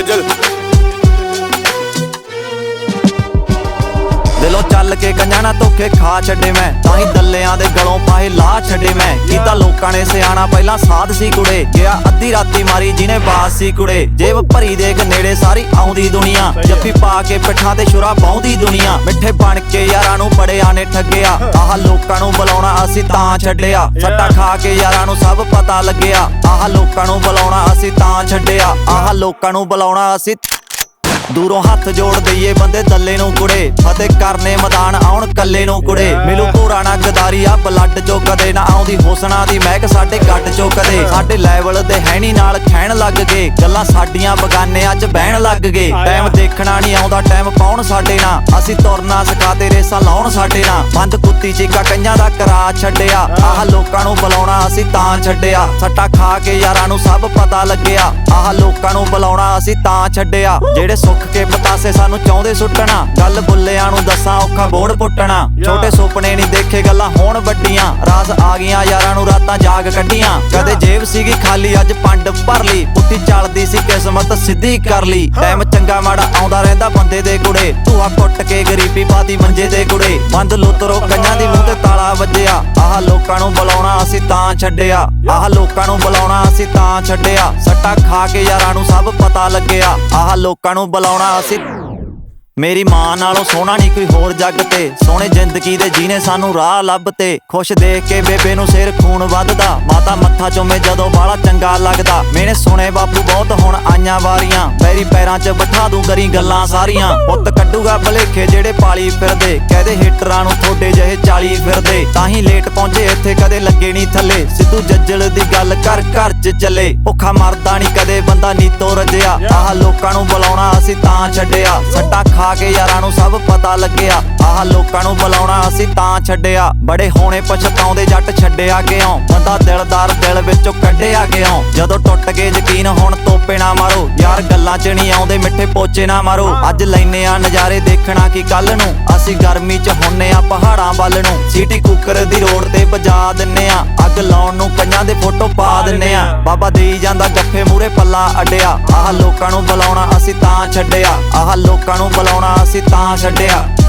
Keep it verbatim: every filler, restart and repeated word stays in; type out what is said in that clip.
जल दिलों चल के कंजा ना धोखे खा छड्डे मैं ताही दल्लियां दे गलों पाए ला छड्डे मैं कीता लोकां ने सियाणा पहला साध सी कुड़े गया अद्धी राती मारी जिने बास सी कुड़े जेब भरी देख नेड़े सारी आउंदी दुनिया जफ्फी पा के पिठां ते छुरा पाउंदी दुनिया मिठे बन के यारां नूं बड़ियां ने ठग्गिया आह लोकां नूं बुलाउणा असीं तां छड्डिया सट्टा खा के यारां नूं सब पता लग्गिया आह लोकां नूं बुलाउणा असीं तां छड्डिया आह लोकां नूं बुलाउणा असीं दूरों हथ जोड़ दईए बंदे दल्ले नूं कुड़े फतेह करने मैदान आउण कल्ले नूं कुड़े मिलू भोरा ना गदारी आ ब्लड चो कदे ना आउंदी होसना दी महक साडे गड्ड चो कदे साडे लैवल दे हैनी नाल खैण लग गए गल्लां साडियां बगाने अज बहण लग गए टाइम देखना नहीं आउंदा टाइम पाउण साडे ना असीं तुरना सिखाते रेसां लाउण साडे ना बंद कुत्ती चीका कईयां दा करा छड्डिया आह लोकां नूं बुलाउणा असीं तां छड्डिया सट्टा खा के यारां नूं सब पता लग्गिया आह लोकां नूं बुलाउणा असीं तां छड्डिया जेड़े के पतासे सानू चाहुंदे सुट्टना गल बुल्लियां नूं दसां औखा बोड़ पुट्टना छोटे सुपने नहीं देखे गल्लां होण वड्डियां रास आ गईयां यारां नूं रातां जाग कड्डियां कदे जेब सीगी खाली अज पंड भर ली पुट्ठी चलदी सी किस्मत सिद्धी कर ली टाइम चंगा माड़ा आउंदा रहिंदा बंदे दे कुड़े धूआ कुੱਟ के गरीबी पाती मंजे दे कुड़े बंद लुतरो कईयां दी मूंह ते ताला वज्जिया आह लोकां नूं बुलाउणा असीं तां छड्डिया आह लोकां नूं बुलाउणा असीं तां छड्डिया सट्टा खा के यारां नूं सब पता लग्गिया आह लोकां नूं बुलाउणा असीं मेरी मां नालों सोहना नहीं कोई होर जग ते सोहणे जिंदगी दे जीने सानू राह लभते खुश देख के बेबे नूं सिर खून वधदा माता मत्था चुमे जदों बाला चंगा लगदा मैंने सुने बापू बहुत हुण आईयां वारियां पैरी पैरां च बिठा दूं करी गल्लां सारियां पुੱਤ कड्डूगा भलेखे जेड़े पाली फिरदे कहदे हिटरां नूं थोड़े जहे चाली फिरदे ताही लेट पहुंचे इत्थे कदे लगे नहीं थल्ले सिद्धू जज्जल दी गल कर घर च चले भुखा मरदा नहीं कदे बंदा नीतो रजिया आह लोकां नूं बुलाउणा असीं तां छड्डिया सट्टा खा के यारां नूं सब पता लग्गिया आह लोकां नूं बुलाउणा असीं तां छड्डिया बड़े होणे पछताउंदे जट छड्डिया किउं बंदा दिलदार दिल विचों कड्ढिया किउं जदों टुੱਟ गए यकीन हुण तोपे ना मारो यार गल्लां च नहीं आउंदे मिठे पोचे ना मारो अज लैने आ नज़ारे देखना की कल नूं असीं गर्मी च हुन्ने आ पहाड़ां वल नूं सीटी कुकर दी रोड ते वजा दिन्ने आ अग लाउण नूं कईयां दे फोटो पा दिन्ने आ बाबा देई जांदा गफ्फे मूरे पल्ला अड्डिया आह लोकां नूं बुलाउणा असीं तां छड्डिया आह लोकां नूं बुलाउणा असीं तां छड्डिया।